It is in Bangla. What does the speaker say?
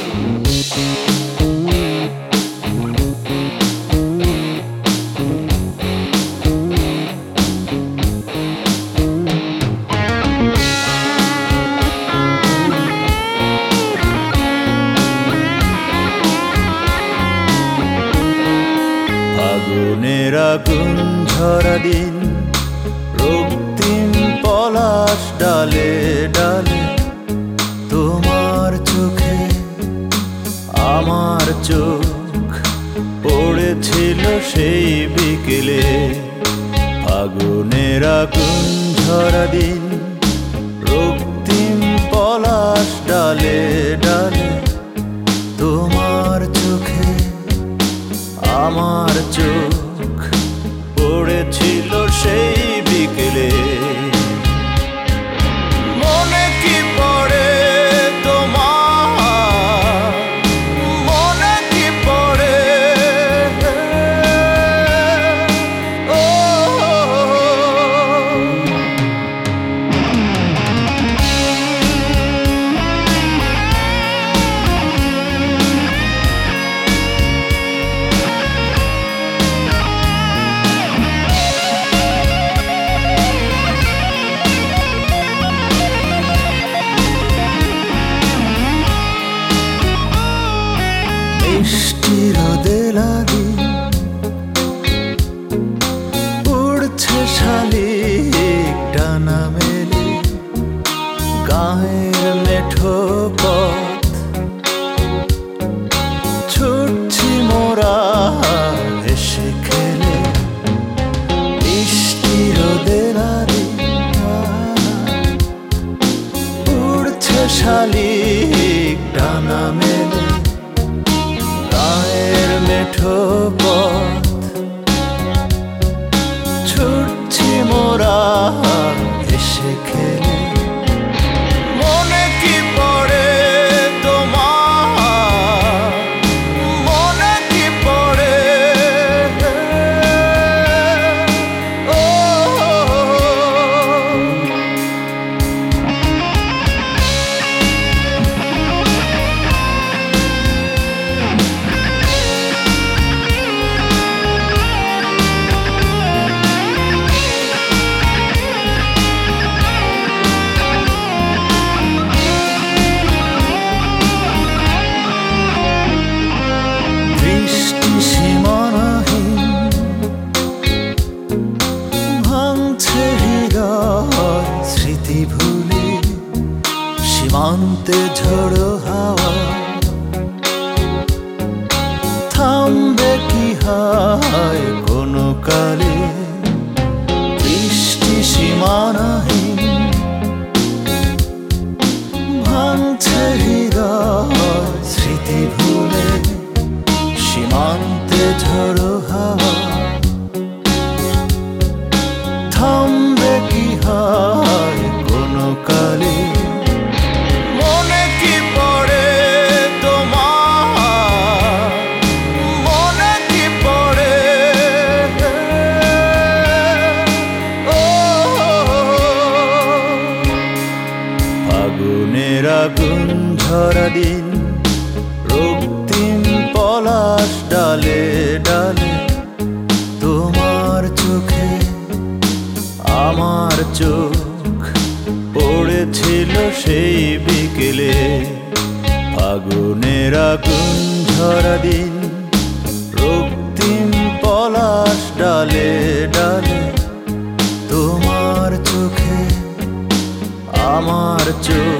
ফাগুনের আগুন ঝরা দিন, রক্তিম পলাশ ডালে ডালে, তোমার চোখে আমার চোখ পড়েছিল সেই বিকেলে। ফাগুনের আগুন ঝরা দিন, রক্তিম পলাশ ডালে ডালে, তোমার চোখে আমার চোখ পড়েছিল সেই বিকেলে। মনে কি পড়ে তোমার, মনে কি পড়ে? ও মিষ্টি রোদেলালি উড়ছে শালিক ডানা মেলে, গায়ের মেঠো পথ ছুটছি মোরা হেসে খেলে। মিষ্টি রোদেলালি উড়ছে শালিক ডানা মেলে, গায়ের মেঠো পথ ছুটছি মোরা হেসে খেলে। মনে কি পড়ে তোমার, মনে কি পড়ে? ও স্মৃতি ভুলে সীমান্তে ঝোড়ো হাওয়া থামবে কি হায় কোনো কালে। বৃষ্টি সীমানাহীন ভাঙছে হৃদয় স্মৃতি ভুলে সীমান্তে ঝোড়ো হাওয়া থামবে কি হায় কোনো কালে। মনে কি পড়ে তোমার, মনে কি পড়ে? ও ফাগুনের আগুন ঝরা দিন, রক্তিম পলাশ ডালে ডালে, তোমার চোখে আমার চোখ পড়েছিল সেই বিকেলে। ফাগুনের আগুন ঝরা দিন, রক্তিম পলাশ ডালে ডালে, তোমার চোখে আমার চোখ